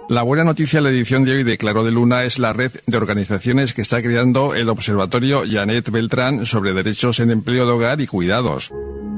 La buena noticia de la edición de hoy de Claro de Luna es la red de organizaciones que está creando el Observatorio Janet Beltrán sobre derechos en empleo de hogar y cuidados.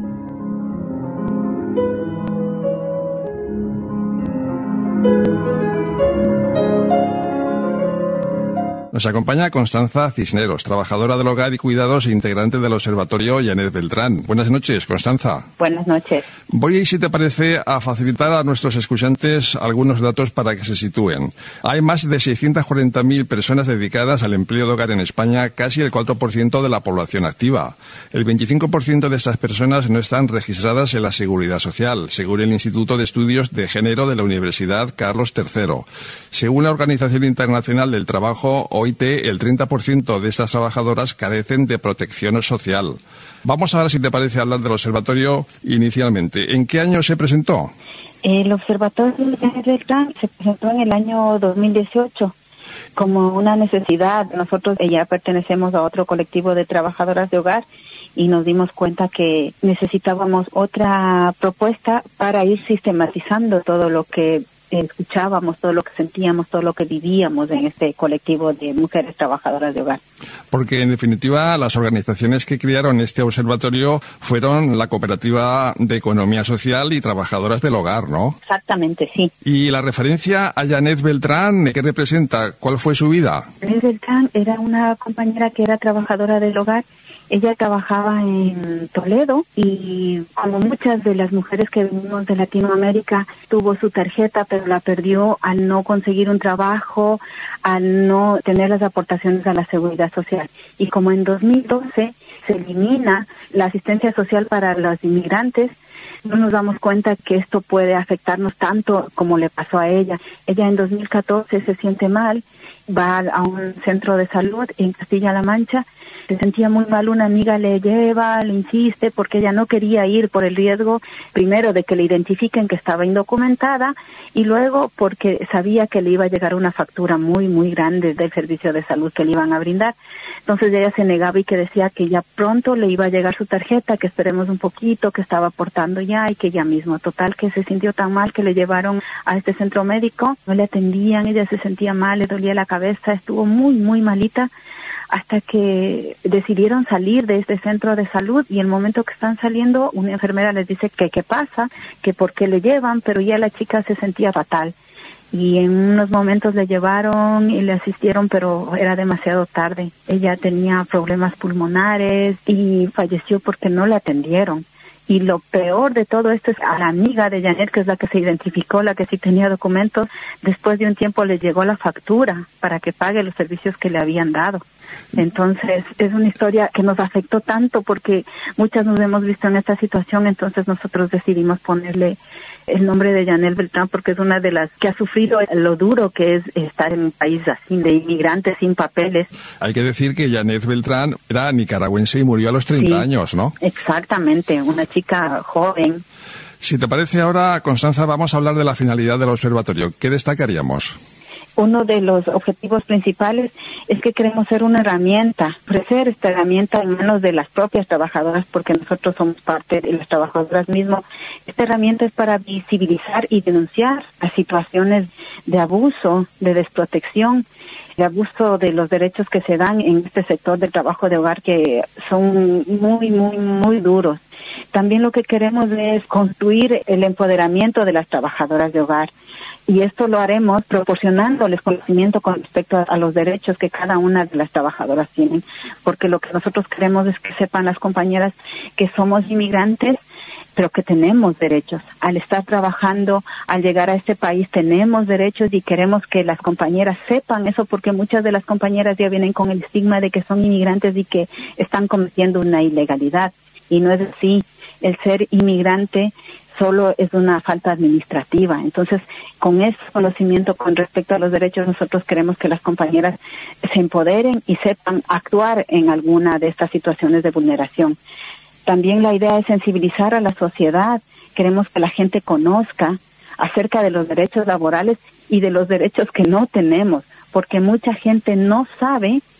Nos acompaña Constanza Cisneros, trabajadora del hogar y cuidados e integrante del Observatorio Janet Beltrán. Buenas noches, Constanza. Buenas noches. Voy, si te parece, a facilitar a nuestros escuchantes algunos datos para que se sitúen. Hay más de 640.000 personas dedicadas al empleo de hogar en España, casi el 4% de la población activa. El 25% de estas personas no están registradas en la Seguridad Social, según el Instituto de Estudios de Género de la Universidad Carlos III. Según la Organización Internacional del Trabajo, OIT, el 30% de estas trabajadoras carecen de protección social. Vamos ahora, si te parece, hablar del observatorio inicialmente. ¿En qué año se presentó? El Observatorio Janet Beltrán se presentó en el año 2018 como una necesidad. Nosotros ya pertenecemos a otro colectivo de trabajadoras de hogar y nos dimos cuenta que necesitábamos otra propuesta para ir sistematizando todo lo que escuchábamos, todo lo que sentíamos, todo lo que vivíamos en este colectivo de mujeres trabajadoras de hogar. Porque, en definitiva, las organizaciones que crearon este observatorio fueron la Cooperativa de Economía Social y Trabajadoras del Hogar, ¿no? Exactamente, sí. Y la referencia a Janet Beltrán, ¿qué representa? ¿Cuál fue su vida? Janet Beltrán era una compañera que era trabajadora del hogar. Ella trabajaba en Toledo y, como muchas de las mujeres que venimos de Latinoamérica, tuvo su tarjeta, pero la perdió al no conseguir un trabajo, al no tener las aportaciones a la Seguridad Social. Y como en 2012 se elimina la asistencia social para los inmigrantes, no nos damos cuenta que esto puede afectarnos tanto como le pasó a ella. Ella en 2014 se siente mal, va a un centro de salud en Castilla-La Mancha, se sentía muy mal, una amiga le lleva, le insiste, porque ella no quería ir por el riesgo, primero de que le identifiquen que estaba indocumentada, y luego porque sabía que le iba a llegar una factura muy, muy grande del servicio de salud que le iban a brindar. Entonces ella se negaba y que decía que ya pronto le iba a llegar su tarjeta, que esperemos un poquito, que estaba aportando ya y que ya mismo. Total, que se sintió tan mal que le llevaron a este centro médico, no le atendían, ella se sentía mal, le dolía la cabeza, estuvo muy, muy malita, hasta que decidieron salir de este centro de salud, y el momento que están saliendo, una enfermera les dice que qué pasa, que por qué le llevan, pero ya la chica se sentía fatal. Y en unos momentos le llevaron y le asistieron, pero era demasiado tarde. Ella tenía problemas pulmonares y falleció porque no la atendieron. Y lo peor de todo esto es a la amiga de Janet, que es la que se identificó, la que sí tenía documentos, después de un tiempo le llegó la factura para que pague los servicios que le habían dado. Entonces es una historia que nos afectó tanto porque muchas nos hemos visto en esta situación, entonces nosotros decidimos ponerle el nombre de Janet Beltrán porque es una de las que ha sufrido lo duro que es estar en un país así de inmigrantes sin papeles. Hay que decir que Janet Beltrán era nicaragüense y murió a los 30 años, ¿no? Exactamente, una chica joven. Si te parece ahora, Constanza, vamos a hablar de la finalidad del observatorio. ¿Qué destacaríamos? Uno de los objetivos principales es que queremos ser una herramienta, ofrecer esta herramienta en manos de las propias trabajadoras, porque nosotros somos parte de las trabajadoras mismas. Esta herramienta es para visibilizar y denunciar las situaciones de abuso, de desprotección, de abuso de los derechos que se dan en este sector del trabajo de hogar, que son muy, muy, muy duros. También lo que queremos es construir el empoderamiento de las trabajadoras de hogar, y esto lo haremos proporcionándoles conocimiento con respecto a los derechos que cada una de las trabajadoras tienen, porque lo que nosotros queremos es que sepan las compañeras que somos inmigrantes, pero que tenemos derechos. Al estar trabajando, al llegar a este país, tenemos derechos, y queremos que las compañeras sepan eso, porque muchas de las compañeras ya vienen con el estigma de que son inmigrantes y que están cometiendo una ilegalidad. Y no es así. El ser inmigrante solo es una falta administrativa. Entonces, con ese conocimiento con respecto a los derechos, nosotros queremos que las compañeras se empoderen y sepan actuar en alguna de estas situaciones de vulneración. También la idea es sensibilizar a la sociedad. Queremos que la gente conozca acerca de los derechos laborales y de los derechos que no tenemos, porque mucha gente no sabe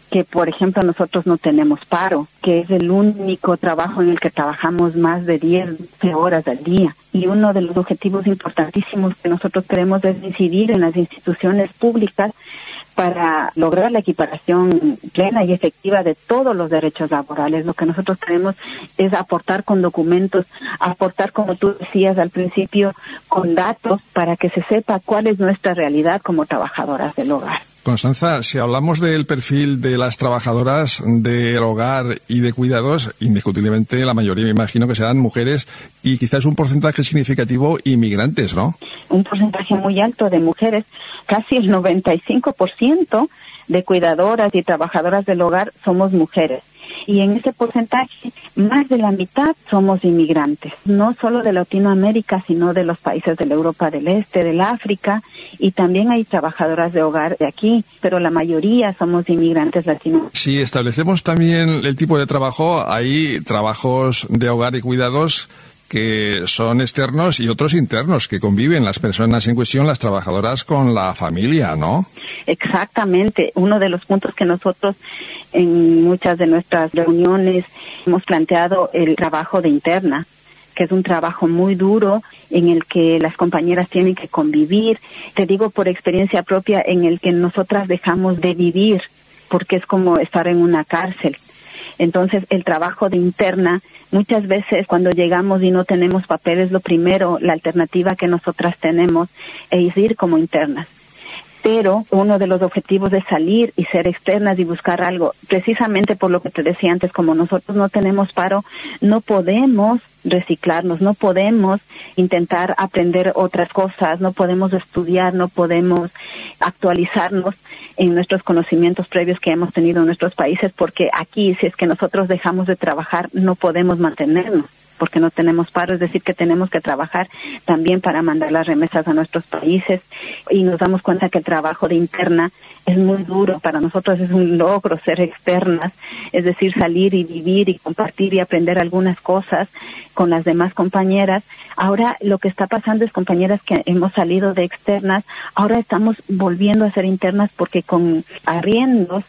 que, por ejemplo, nosotros no tenemos paro, que es el único trabajo en el que trabajamos más de 10 horas al día. Y uno de los objetivos importantísimos que nosotros queremos es incidir en las instituciones públicas para lograr la equiparación plena y efectiva de todos los derechos laborales. Lo que nosotros queremos es aportar con documentos, aportar, como tú decías al principio, con datos para que se sepa cuál es nuestra realidad como trabajadoras del hogar. Constanza, si hablamos del perfil de las trabajadoras del hogar y de cuidados, indiscutiblemente la mayoría me imagino que serán mujeres y quizás un porcentaje significativo inmigrantes, ¿no? Un porcentaje muy alto de mujeres, casi el 95% de cuidadoras y trabajadoras del hogar somos mujeres. Y en ese porcentaje, más de la mitad somos inmigrantes, no solo de Latinoamérica, sino de los países de la Europa del Este, del África, y también hay trabajadoras de hogar de aquí, pero la mayoría somos inmigrantes latinos. Si establecemos también el tipo de trabajo, hay trabajos de hogar y cuidados que son externos y otros internos, que conviven las personas en cuestión, las trabajadoras, con la familia, ¿no? Exactamente. Uno de los puntos que nosotros en muchas de nuestras reuniones hemos planteado, el trabajo de interna, que es un trabajo muy duro en el que las compañeras tienen que convivir. Te digo por experiencia propia, en el que nosotras dejamos de vivir, porque es como estar en una cárcel. Entonces, el trabajo de interna, muchas veces cuando llegamos y no tenemos papeles, lo primero, la alternativa que nosotras tenemos es ir como internas. Pero uno de los objetivos de salir y ser externas y buscar algo, precisamente por lo que te decía antes, como nosotros no tenemos paro, no podemos reciclarnos, no podemos intentar aprender otras cosas, no podemos estudiar, no podemos actualizarnos en nuestros conocimientos previos que hemos tenido en nuestros países, porque aquí, si es que nosotros dejamos de trabajar, no podemos mantenernos, porque no tenemos paro, es decir, que tenemos que trabajar también para mandar las remesas a nuestros países, y nos damos cuenta que el trabajo de interna es muy duro. Para nosotros es un logro ser externas, es decir, salir y vivir y compartir y aprender algunas cosas con las demás compañeras. Ahora lo que está pasando es, compañeras que hemos salido de externas, ahora estamos volviendo a ser internas, porque con arriendos,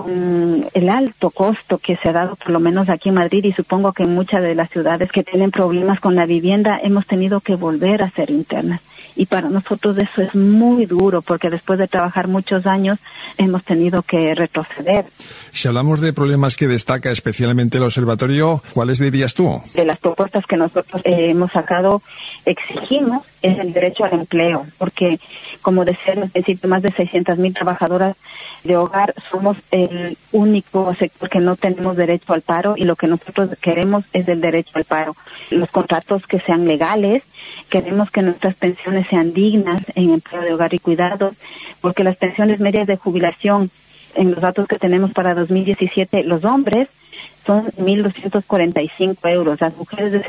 con el alto costo que se ha dado, por lo menos aquí en Madrid, y supongo que en muchas de las ciudades que tienen problemas con la vivienda, hemos tenido que volver a ser internas. Y para nosotros eso es muy duro, porque después de trabajar muchos años hemos tenido que retroceder. Si hablamos de problemas que destaca especialmente el observatorio, ¿cuáles dirías tú? De las propuestas que nosotros hemos sacado, exigimos es el derecho al empleo, porque, como decía al principio, más de 600,000 trabajadoras de hogar somos el único sector que no tenemos derecho al paro, y lo que nosotros queremos es el derecho al paro. Los contratos que sean legales, queremos que nuestras pensiones sean dignas en empleo de hogar y cuidados, porque las pensiones medias de jubilación, en los datos que tenemos para 2017, los hombres son 1.245 euros, las mujeres de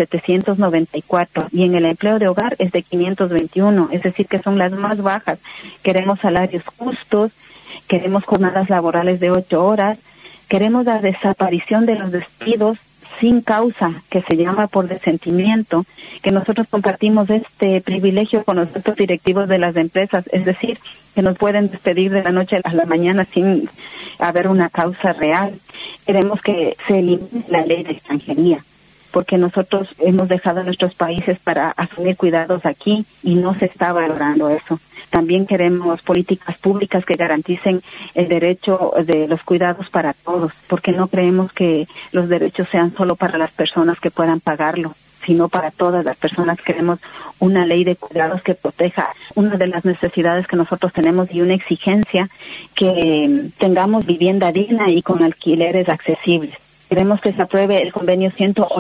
794, y en el empleo de hogar es de 521, es decir, que son las más bajas. Queremos salarios justos, queremos jornadas laborales de 8 horas, queremos la desaparición de los despidos sin causa, que se llama por desentimiento, que nosotros compartimos este privilegio con los altos directivos de las empresas, es decir, que nos pueden despedir de la noche a la mañana sin haber una causa real. Queremos que se elimine la ley de extranjería, porque nosotros hemos dejado nuestros países para asumir cuidados aquí y no se está valorando eso. También queremos políticas públicas que garanticen el derecho de los cuidados para todos, porque no creemos que los derechos sean solo para las personas que puedan pagarlo, sino para todas las personas. Queremos una ley de cuidados que proteja una de las necesidades que nosotros tenemos, y una exigencia que tengamos vivienda digna y con alquileres accesibles. Queremos que se apruebe el convenio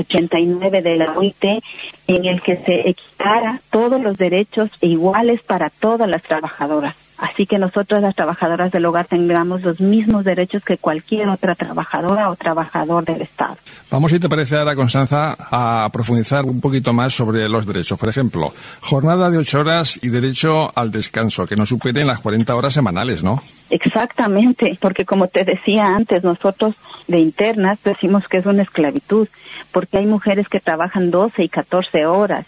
189 de la OIT, en el que se equipara todos los derechos iguales para todas las trabajadoras. Así que nosotros, las trabajadoras del hogar, tengamos los mismos derechos que cualquier otra trabajadora o trabajador del Estado. Vamos, si te parece ahora, Constanza, a profundizar un poquito más sobre los derechos. Por ejemplo, jornada de 8 horas y derecho al descanso, que no superen las 40 horas semanales, ¿no? Exactamente, porque como te decía antes, nosotros de internas decimos que es una esclavitud, porque hay mujeres que trabajan 12 y 14 horas.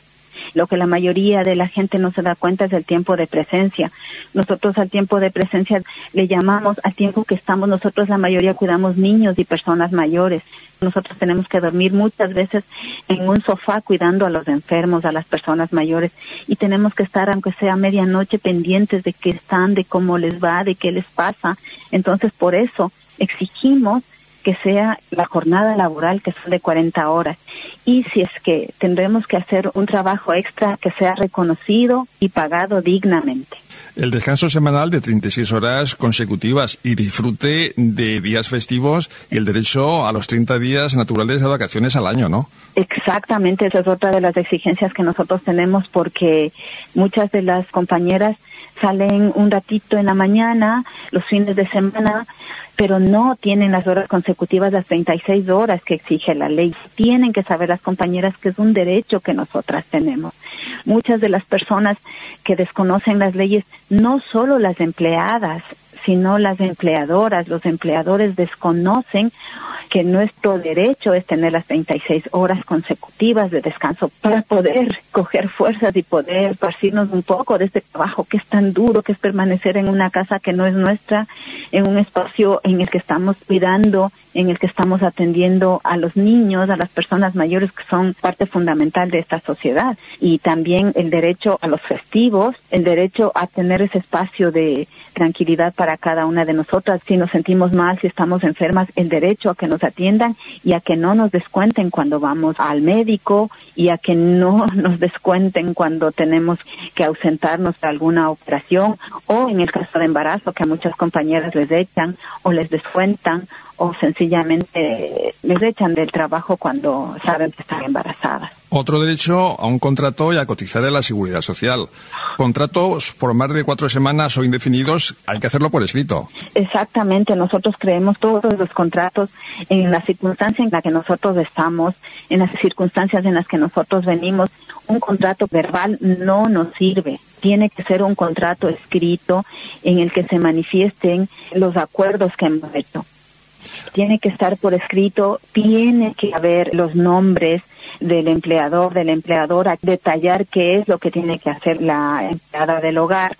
Lo que la mayoría de la gente no se da cuenta es el tiempo de presencia. Nosotros al tiempo de presencia le llamamos al tiempo que estamos, nosotros la mayoría cuidamos niños y personas mayores. Nosotros tenemos que dormir muchas veces en un sofá cuidando a los enfermos, a las personas mayores, y tenemos que estar, aunque sea medianoche, pendientes de qué están, de cómo les va, de qué les pasa. Entonces, por eso exigimos que sea la jornada laboral, que son de 40 horas. Y si es que tendremos que hacer un trabajo extra, que sea reconocido y pagado dignamente. El descanso semanal de 36 horas consecutivas y disfrute de días festivos y el derecho a los 30 días naturales de vacaciones al año, ¿no? Exactamente, esa es otra de las exigencias que nosotros tenemos, porque muchas de las compañeras salen un ratito en la mañana, los fines de semana, pero no tienen las horas consecutivas, las 36 horas que exige la ley. Tienen que saber las compañeras que es un derecho que nosotras tenemos. Muchas de las personas que desconocen las leyes, no solo las empleadas, sino las empleadoras, los empleadores desconocen que nuestro derecho es tener las 36 horas consecutivas de descanso para poder coger fuerzas y poder esparcirnos un poco de este trabajo que es tan duro, que es permanecer en una casa que no es nuestra, en un espacio en el que estamos cuidando, en el que estamos atendiendo a los niños, a las personas mayores que son parte fundamental de esta sociedad. Y también el derecho a los festivos, el derecho a tener ese espacio de tranquilidad para cada una de nosotras. Si nos sentimos mal, si estamos enfermas, el derecho a que nos atiendan y a que no nos descuenten cuando vamos al médico y a que no nos descuenten cuando tenemos que ausentarnos de alguna operación, o en el caso de embarazo, que a muchas compañeras les echan o les descuentan o sencillamente les echan del trabajo cuando saben que están embarazadas. Otro derecho a un contrato y a cotizar en la Seguridad Social. Contratos por más de 4 semanas o indefinidos, hay que hacerlo por escrito. Exactamente, nosotros creemos todos los contratos en la circunstancia en la que nosotros estamos, en las circunstancias en las que nosotros venimos. Un contrato verbal no nos sirve. Tiene que ser un contrato escrito en el que se manifiesten los acuerdos que hemos hecho. Tiene que estar por escrito, tiene que haber los nombres del empleador, de la empleadora, detallar qué es lo que tiene que hacer la empleada del hogar,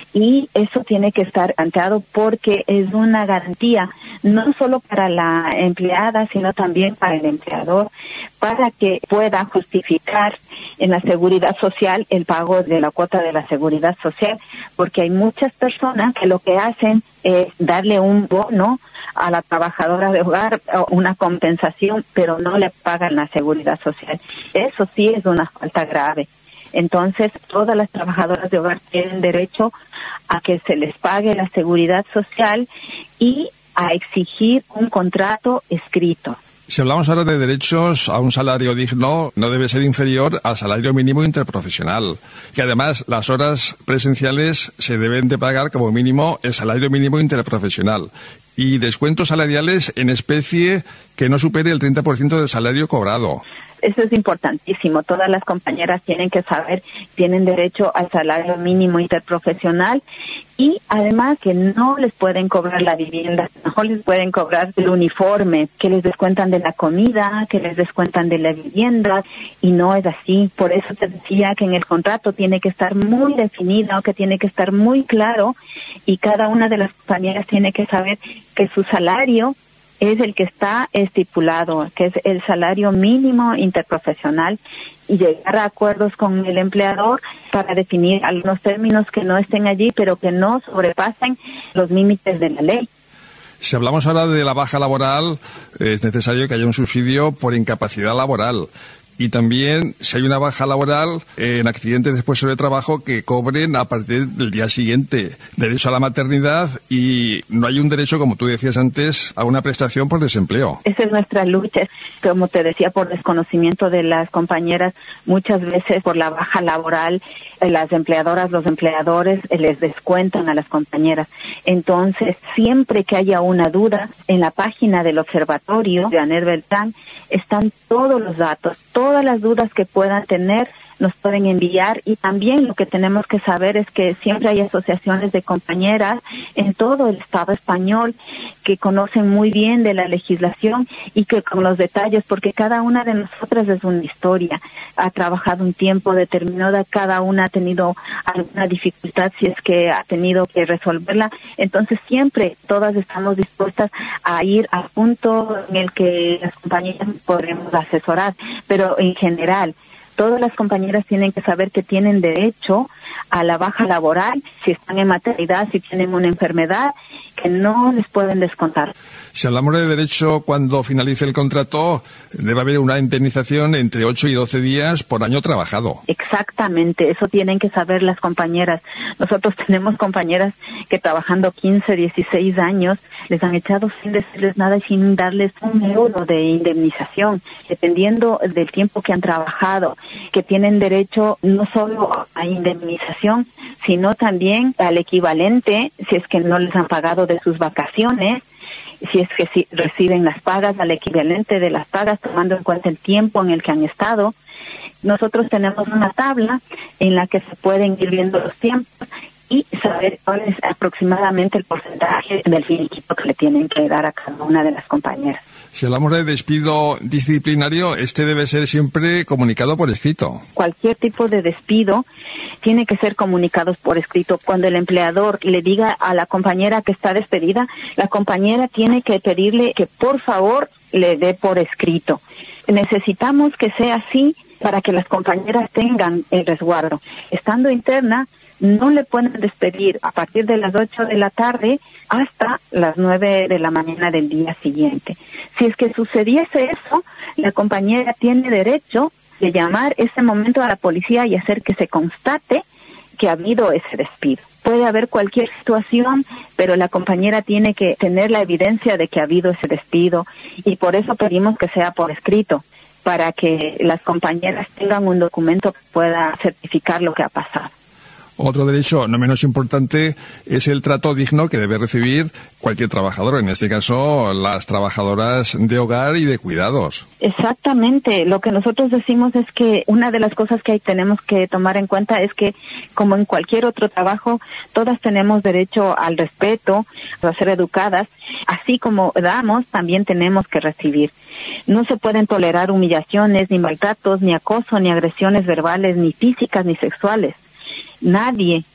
y eso tiene que estar planteado porque es una garantía no solo para la empleada, sino también para el empleador, para que pueda justificar en la seguridad social el pago de la cuota de la seguridad social, porque hay muchas personas que lo que hacen es darle un bono a la trabajadora de hogar, una compensación, pero no le pagan la seguridad social. Eso sí es una falta grave. Entonces, todas las trabajadoras de hogar tienen derecho a que se les pague la seguridad social y a exigir un contrato escrito. Si hablamos ahora de derechos a un salario digno, no debe ser inferior al salario mínimo interprofesional. Que además las horas presenciales se deben de pagar como mínimo el salario mínimo interprofesional. Y descuentos salariales en especie que no supere el 30% del salario cobrado. Eso es importantísimo. Todas las compañeras tienen que saber, tienen derecho al salario mínimo interprofesional, y además que no les pueden cobrar la vivienda, no les pueden cobrar el uniforme, que les descuentan de la comida, que les descuentan de la vivienda, y no es así. Por eso te decía que en el contrato tiene que estar muy definido, que tiene que estar muy claro, y cada una de las compañeras tiene que saber que su salario es el que está estipulado, que es el salario mínimo interprofesional, y llegar a acuerdos con el empleador para definir algunos términos que no estén allí, pero que no sobrepasen los límites de la ley. Si hablamos ahora de la baja laboral, es necesario que haya un subsidio por incapacidad laboral. Y también, si hay una baja laboral en accidentes después de trabajo, que cobren a partir del día siguiente. Derecho a la maternidad, y no hay un derecho, como tú decías antes, a una prestación por desempleo. Esa es nuestra lucha. Como te decía, por desconocimiento de las compañeras, muchas veces por la baja laboral, las empleadoras, los empleadores les descuentan a las compañeras. Entonces, siempre que haya una duda, en la página del observatorio de Anet Beltrán están todos los datos, todas las dudas que puedan tener, nos pueden enviar. Y también lo que tenemos que saber es que siempre hay asociaciones de compañeras en todo el Estado español que conocen muy bien de la legislación y que con los detalles, porque cada una de nosotras es una historia, ha trabajado un tiempo determinado, cada una ha tenido alguna dificultad si es que ha tenido que resolverla. Entonces siempre todas estamos dispuestas a ir al punto en el que las compañeras podremos asesorar, pero en general todas las compañeras tienen que saber que tienen derecho a la baja laboral si están en maternidad, si tienen una enfermedad, que no les pueden descontar. Si hablamos de derecho, cuando finalice el contrato, debe haber una indemnización entre 8 y 12 días por año trabajado. Exactamente, eso tienen que saber las compañeras. Nosotros tenemos compañeras que trabajando 15, 16 años, les han echado sin decirles nada y sin darles €1 de indemnización, dependiendo del tiempo que han trabajado, que tienen derecho no solo a indemnización, sino también al equivalente, si es que no les han pagado de sus vacaciones, si es que sí reciben las pagas, al equivalente de las pagas, tomando en cuenta el tiempo en el que han estado. Nosotros tenemos una tabla en la que se pueden ir viendo los tiempos y saber cuál es aproximadamente el porcentaje del finiquito que le tienen que dar a cada una de las compañeras. Si hablamos de despido disciplinario, este debe ser siempre comunicado por escrito. Cualquier tipo de despido tiene que ser comunicado por escrito. Cuando el empleador le diga a la compañera que está despedida, la compañera tiene que pedirle que por favor le dé por escrito. Necesitamos que sea así para que las compañeras tengan el resguardo. Estando interna, no le pueden despedir a partir de las 8 de la tarde hasta las 9 de la mañana del día siguiente. Si es que sucediese eso, la compañera tiene derecho de llamar ese momento a la policía y hacer que se constate que ha habido ese despido. Puede haber cualquier situación, pero la compañera tiene que tener la evidencia de que ha habido ese despido y por eso pedimos que sea por escrito, para que las compañeras tengan un documento que pueda certificar lo que ha pasado. Otro derecho no menos importante es el trato digno que debe recibir cualquier trabajador, en este caso las trabajadoras de hogar y de cuidados. Exactamente, lo que nosotros decimos es que una de las cosas que tenemos que tomar en cuenta es que, como en cualquier otro trabajo, todas tenemos derecho al respeto, a ser educadas, así como damos, también tenemos que recibir. No se pueden tolerar humillaciones, ni maltratos, ni acoso, ni agresiones verbales, ni físicas, ni sexuales. Nadie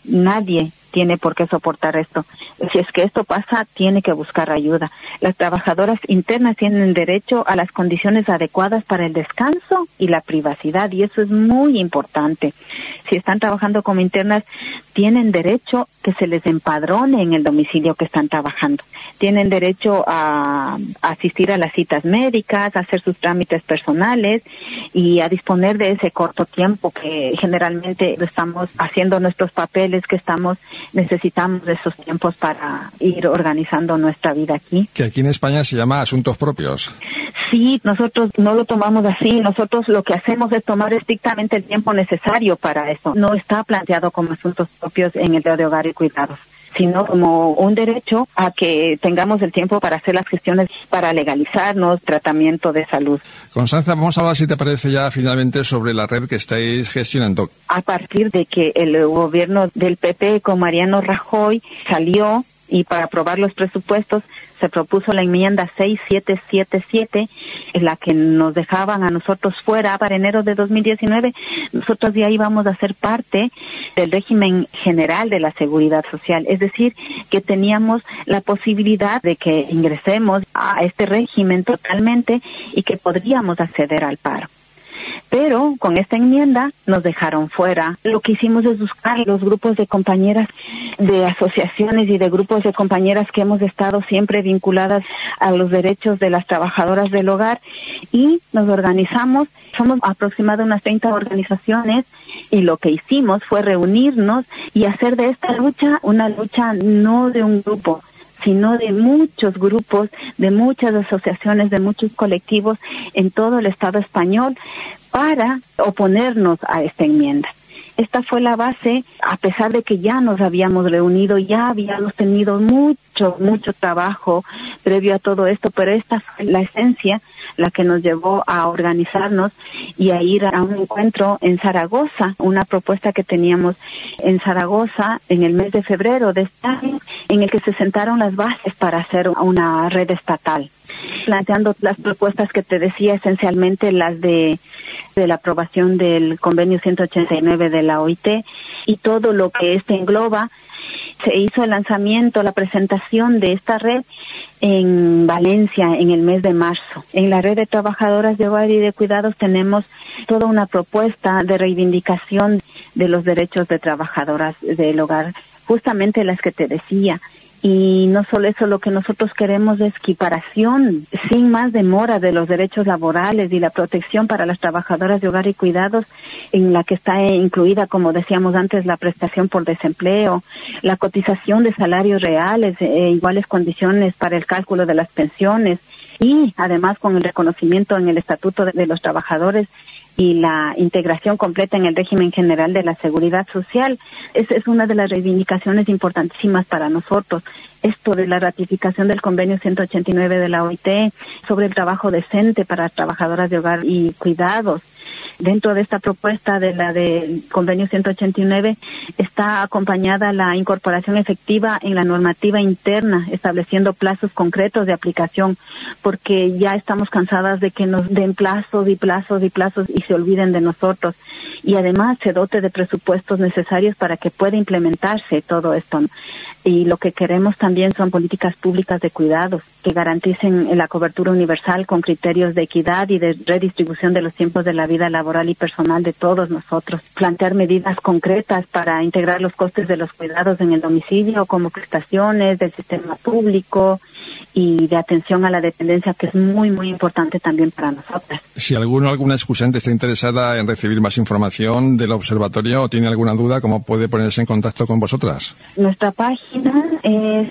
tiene por qué soportar esto. Si es que esto pasa, tiene que buscar ayuda. Las trabajadoras internas tienen derecho a las condiciones adecuadas para el descanso y la privacidad, y eso es muy importante. Si están trabajando como internas, tienen derecho que se les empadrone en el domicilio que están trabajando. Tienen derecho a asistir a las citas médicas, a hacer sus trámites personales y a disponer de ese corto tiempo que generalmente estamos haciendo nuestros papeles, que necesitamos de esos tiempos para ir organizando nuestra vida aquí. Que aquí en España se llama asuntos propios. Sí, nosotros no lo tomamos así. Nosotros lo que hacemos es tomar estrictamente el tiempo necesario para eso. No está planteado como asuntos propios en el de hogar y cuidados, sino como un derecho a que tengamos el tiempo para hacer las gestiones para legalizarnos, tratamiento de salud. Constanza, vamos a hablar, si te parece, ya finalmente sobre la red que estáis gestionando. A partir de que el gobierno del PP con Mariano Rajoy salió y para aprobar los presupuestos se propuso la enmienda 6777, en la que nos dejaban a nosotros fuera para enero de 2019. Nosotros ya íbamos a ser parte del régimen general de la seguridad social, es decir, que teníamos la posibilidad de que ingresemos a este régimen totalmente y que podríamos acceder al paro. Pero con esta enmienda nos dejaron fuera. Lo que hicimos es buscar los grupos de compañeras de asociaciones y de grupos de compañeras que hemos estado siempre vinculadas a los derechos de las trabajadoras del hogar y nos organizamos. Somos aproximadamente unas 30 organizaciones y lo que hicimos fue reunirnos y hacer de esta lucha una lucha no de un grupo, sino de muchos grupos, de muchas asociaciones, de muchos colectivos en todo el Estado español para oponernos a esta enmienda. Esta fue la base, a pesar de que ya nos habíamos reunido, ya habíamos tenido mucho trabajo previo a todo esto, pero esta fue la esencia, la que nos llevó a organizarnos y a ir a un encuentro en Zaragoza, una propuesta que teníamos en Zaragoza en el mes de febrero de este año, en el que se sentaron las bases para hacer una red estatal, planteando las propuestas que te decía, esencialmente las de la aprobación del convenio 189 de la OIT y todo lo que este engloba. Se hizo el lanzamiento, la presentación de esta red en Valencia en el mes de marzo. En la red de trabajadoras de hogar y de cuidados tenemos toda una propuesta de reivindicación de los derechos de trabajadoras del hogar, justamente las que te decía. Y no solo eso, lo que nosotros queremos es equiparación, sin más demora, de los derechos laborales y la protección para las trabajadoras de hogar y cuidados, en la que está incluida, como decíamos antes, la prestación por desempleo, la cotización de salarios reales, iguales condiciones para el cálculo de las pensiones y además con el reconocimiento en el Estatuto de los Trabajadores y la integración completa en el régimen general de la seguridad social. Esa es una de las reivindicaciones importantísimas para nosotros. Esto de la ratificación del convenio 189 de la OIT sobre el trabajo decente para trabajadoras de hogar y cuidados. Dentro de esta propuesta de la del convenio 189 está acompañada la incorporación efectiva en la normativa interna, estableciendo plazos concretos de aplicación, porque ya estamos cansadas de que nos den plazos y se olviden de nosotros. Y además se dote de presupuestos necesarios para que pueda implementarse todo esto. Y lo que queremos también son políticas públicas de cuidados que garanticen la cobertura universal con criterios de equidad y de redistribución de los tiempos de la vida laboral y personal de todos nosotros. Plantear medidas concretas para integrar los costes de los cuidados en el domicilio como prestaciones del sistema público y de atención a la dependencia, que es muy importante también para nosotras. Si alguna excusante está interesada en recibir más información del observatorio o tiene alguna duda, ¿cómo puede ponerse en contacto con vosotras? Nuestra página es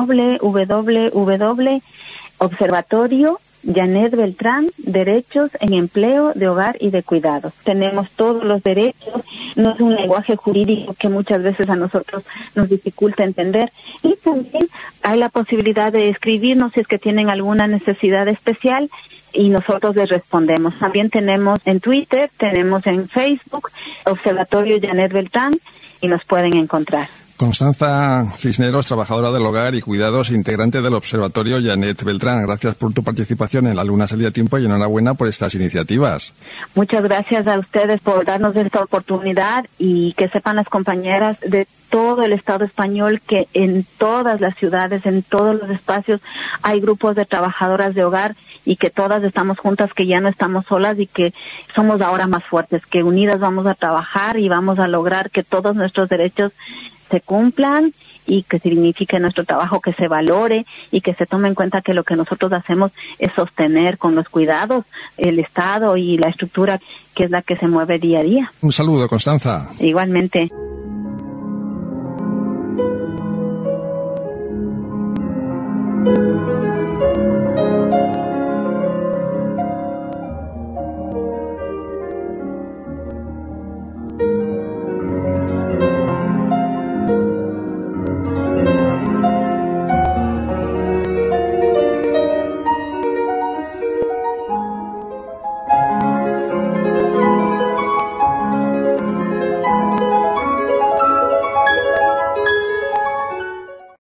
www.observatorio Janet Beltrán, Derechos en Empleo de Hogar y de Cuidados. Tenemos todos los derechos, no es un lenguaje jurídico que muchas veces a nosotros nos dificulta entender. Y también hay la posibilidad de escribirnos si es que tienen alguna necesidad especial y nosotros les respondemos. También tenemos en Twitter, tenemos en Facebook, Observatorio Janet Beltrán, y nos pueden encontrar. Constanza Cisneros, trabajadora del hogar y cuidados, integrante del Observatorio Janet Beltrán. Gracias por tu participación en La Luna Salida a Tiempo y enhorabuena por estas iniciativas. Muchas gracias a ustedes por darnos esta oportunidad y que sepan las compañeras de todo el Estado español que en todas las ciudades, en todos los espacios hay grupos de trabajadoras de hogar y que todas estamos juntas, que ya no estamos solas y que somos ahora más fuertes, que unidas vamos a trabajar y vamos a lograr que todos nuestros derechos se cumplan y que signifique nuestro trabajo que se valore y que se tome en cuenta que lo que nosotros hacemos es sostener con los cuidados el Estado y la estructura que es la que se mueve día a día. Un saludo, Constanza. Igualmente.